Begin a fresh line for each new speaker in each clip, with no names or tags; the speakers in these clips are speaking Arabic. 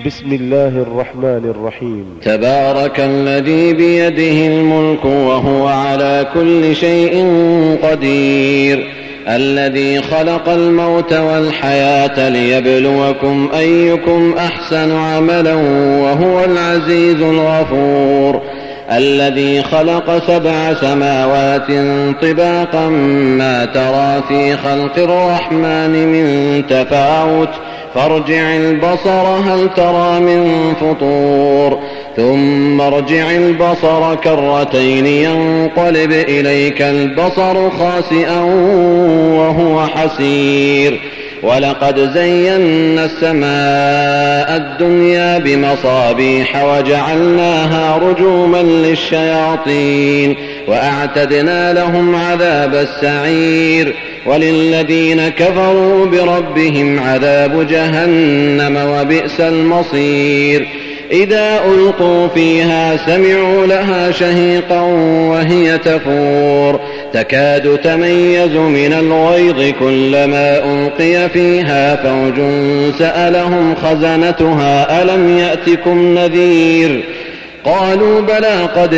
بسم الله الرحمن الرحيم.
تبارك الذي بيده الملك وهو على كل شيء قدير، الذي خلق الموت والحياة ليبلوكم أيكم أحسن عملا وهو العزيز الغفور، الذي خلق 7 سماوات طباقا ما ترى في خلق الرحمن من تفاوت، فارجع البصر هل ترى من فطور، ثم ارجع البصر كرتين ينقلب إليك البصر خاسئا وهو حسير، ولقد زينا السماء الدنيا بمصابيح وجعلناها رجوما للشياطين وأعتدنا لهم عذاب السعير، وللذين كفروا بربهم عذاب جهنم وبئس المصير. إذا ألقوا فيها سمعوا لها شهيقا وهي تفور، تكاد تميز من الغيظ كلما ألقي فيها فوج سألهم خزنتها ألم يأتكم نذير؟ قالوا بلى قد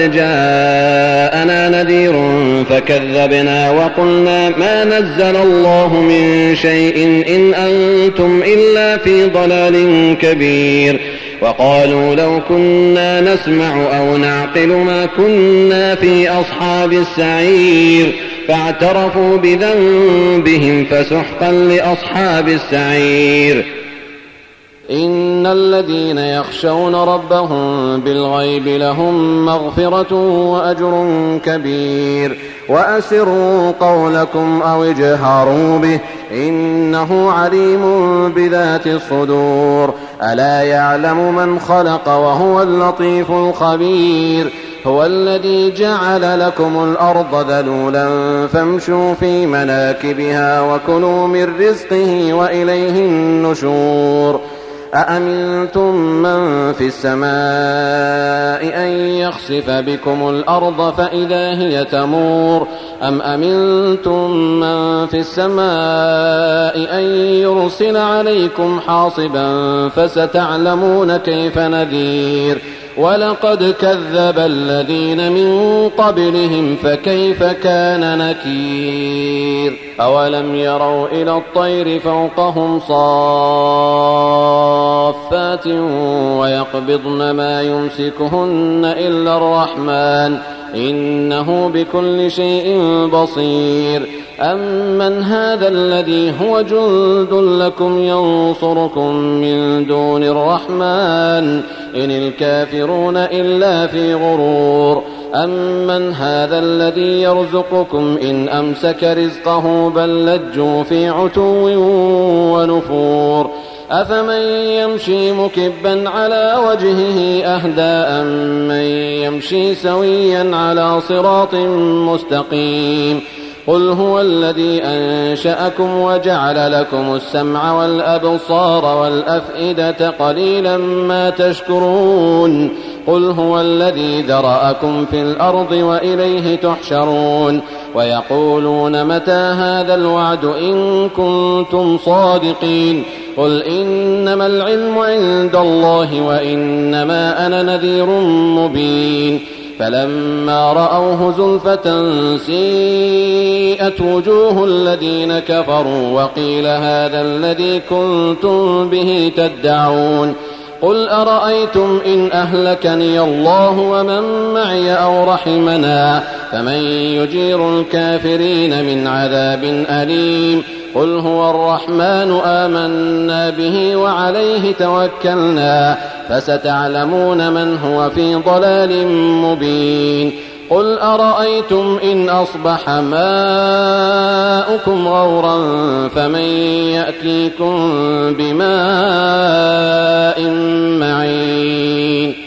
جاءنا نذير فكذبنا وقلنا ما نزل الله من شيء إن أنتم إلا في ضلال كبير، وقالوا لو كنا نسمع أو نعقل ما كنا في أصحاب السعير، فاعترفوا بذنبهم فسحقا لأصحاب السعير. إن الذين يخشون ربهم بالغيب لهم مغفرة وأجر كبير، وأسروا قولكم أو اجهروا به إنه عليم بذات الصدور، ألا يعلم من خلق وهو اللطيف الخبير. هو الذي جعل لكم الأرض ذلولا فامشوا في مناكبها وكلوا من رزقه وإليه النشور. أأمنتم من في السماء أن يخسف بكم الأرض فإذا هي تمور، أم أمنتم من في السماء أن يرسل عليكم حاصبا فستعلمون كيف نذير. ولقد كذب الذين من قبلهم فكيف كان نكير. أولم يروا إلى الطير فوقهم صافات ويقبضن ما يمسكهن إلا الرحمن إنه بكل شيء بصير. أمن هذا الذي هو جند لكم ينصركم من دون الرحمن إن الكافرون إلا في غرور. أمن هذا الذي يرزقكم إن أمسك رزقه بل لجوا في عتو ونفور. أفمن يمشي مكبا على وجهه أهدى أمن يمشي سويا على صراط مستقيم. قل هو الذي أنشأكم وجعل لكم السمع والأبصار والأفئدة قليلا ما تشكرون. قل هو الذي ذرأكم في الأرض وإليه تحشرون. ويقولون متى هذا الوعد إن كنتم صادقين. قل إنما العلم عند الله وإنما أنا نذير مبين. فلما رأوه زلفة سيئت وجوه الذين كفروا وقيل هذا الذي كنتم به تدعون. قل أرأيتم إن أهلكني الله ومن معي أو رحمنا فمن يجير الكافرين من عذاب أليم. قل هو الرحمن آمنا به وعليه توكلنا فستعلمون من هو في ضلال مبين. قل أرأيتم إن أصبح ماؤكم غورا فمن يأتيكم بماء معين.